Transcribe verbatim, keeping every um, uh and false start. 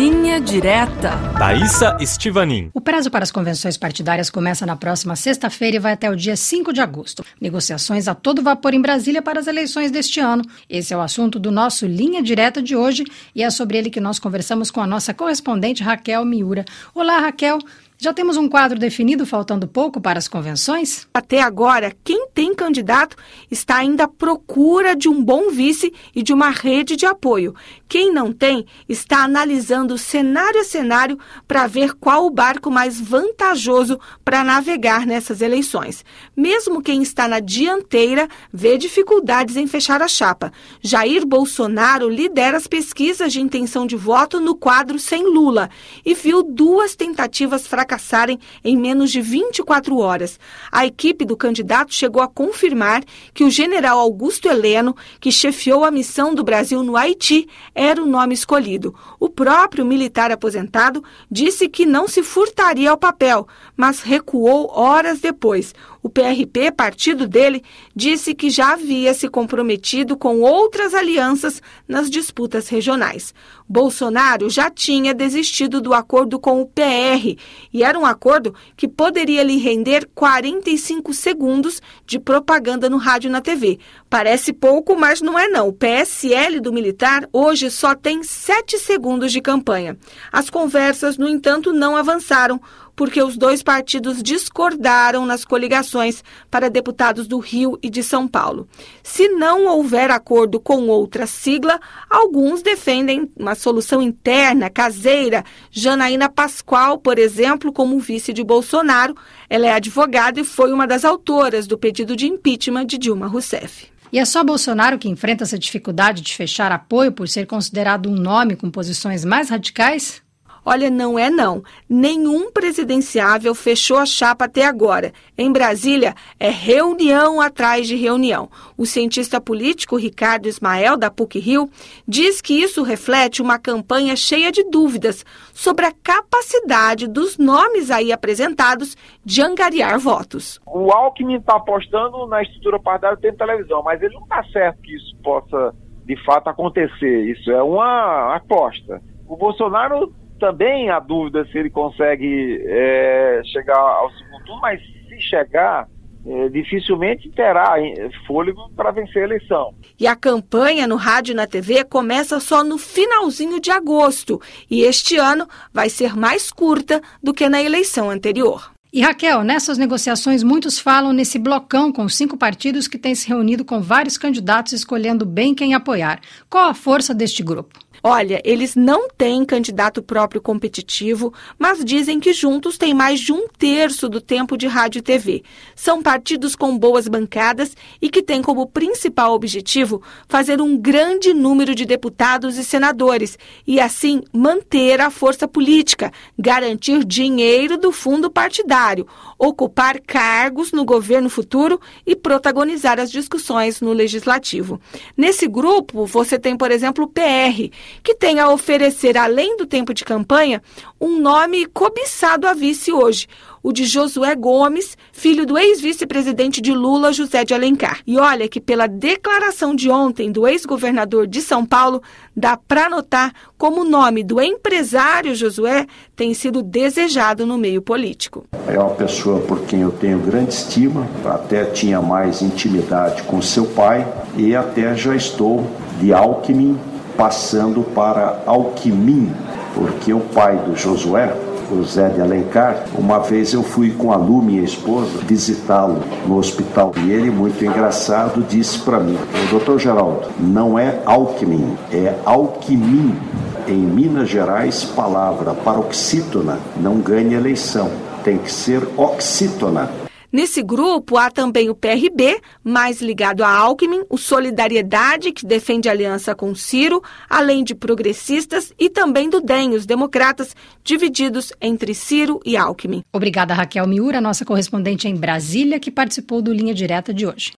Linha Direta. Thaísa Estivanin. O prazo para as convenções partidárias começa na próxima sexta-feira e vai até o dia cinco de agosto. Negociações a todo vapor em Brasília para as eleições deste ano. Esse é o assunto do nosso Linha Direta de hoje e é sobre ele que nós conversamos com a nossa correspondente Raquel Miura. Olá, Raquel. Já temos um quadro definido, faltando pouco para as convenções? Até agora, quem tem candidato está ainda à procura de um bom vice e de uma rede de apoio. Quem não tem está analisando cenário a cenário para ver qual o barco mais vantajoso para navegar nessas eleições. Mesmo quem está na dianteira vê dificuldades em fechar a chapa. Jair Bolsonaro lidera as pesquisas de intenção de voto no quadro sem Lula e viu duas tentativas fracassadas fracasarem em menos de vinte e quatro horas. A equipe do candidato chegou a confirmar que o general Augusto Heleno, que chefiou a missão do Brasil no Haiti, era o nome escolhido. O próprio militar aposentado disse que não se furtaria ao papel, mas recuou horas depois. O P R P, partido dele, disse que já havia se comprometido com outras alianças nas disputas regionais. Bolsonaro já tinha desistido do acordo com o P R e era um acordo que poderia lhe render quarenta e cinco segundos de propaganda no rádio e na T V. Parece pouco, mas não é não. O P S L do militar hoje só tem sete segundos de campanha. As conversas, no entanto, não avançaram, porque os dois partidos discordaram nas coligações para deputados do Rio e de São Paulo. Se não houver acordo com outra sigla, alguns defendem uma solução interna, caseira. Janaína Pascoal, por exemplo, como vice de Bolsonaro, ela é advogada e foi uma das autoras do pedido de impeachment de Dilma Rousseff. E é só Bolsonaro que enfrenta essa dificuldade de fechar apoio por ser considerado um nome com posições mais radicais? Olha, não é não. Nenhum presidenciável fechou a chapa até agora. Em Brasília, é reunião atrás de reunião. O cientista político Ricardo Ismael, da PUC-Rio, diz que isso reflete uma campanha cheia de dúvidas sobre a capacidade dos nomes aí apresentados de angariar votos. O Alckmin está apostando na estrutura partidária do tempo de televisão, mas ele não está certo que isso possa, de fato, acontecer. Isso é uma aposta. O Bolsonaro também há dúvida se ele consegue é, chegar ao segundo turno, mas se chegar, é, dificilmente terá fôlego para vencer a eleição. E a campanha no rádio e na T V começa só no finalzinho de agosto, e este ano vai ser mais curta do que na eleição anterior. E Raquel, nessas negociações muitos falam nesse blocão com cinco partidos que têm se reunido com vários candidatos escolhendo bem quem apoiar. Qual a força deste grupo? Olha, eles não têm candidato próprio competitivo, mas dizem que juntos têm mais de um terço do tempo de rádio e T V. São partidos com boas bancadas e que têm como principal objetivo fazer um grande número de deputados e senadores e, assim, manter a força política, garantir dinheiro do fundo partidário, ocupar cargos no governo futuro e protagonizar as discussões no legislativo. Nesse grupo, você tem, por exemplo, o P R, que tem a oferecer, além do tempo de campanha, um nome cobiçado a vice hoje, o de Josué Gomes, filho do ex-vice-presidente de Lula, José de Alencar. E olha que pela declaração de ontem do ex-governador de São Paulo, dá para notar como o nome do empresário Josué tem sido desejado no meio político. É uma pessoa por quem eu tenho grande estima, até tinha mais intimidade com seu pai e até já estou de Alckmin passando para Alckmin, porque o pai do Josué, o Zé de Alencar, uma vez eu fui com a Lu, minha esposa, visitá-lo no hospital e ele, muito engraçado, disse para mim: doutor Geraldo, não é Alckmin, é Alckmin. Em Minas Gerais, palavra paroxítona não ganha eleição, tem que ser oxítona. Nesse grupo há também o P R B, mais ligado a Alckmin, o Solidariedade, que defende aliança com Ciro, além de progressistas, e também do D E M, os democratas, divididos entre Ciro e Alckmin. Obrigada, Raquel Miura, nossa correspondente em Brasília, que participou do Linha Direta de hoje.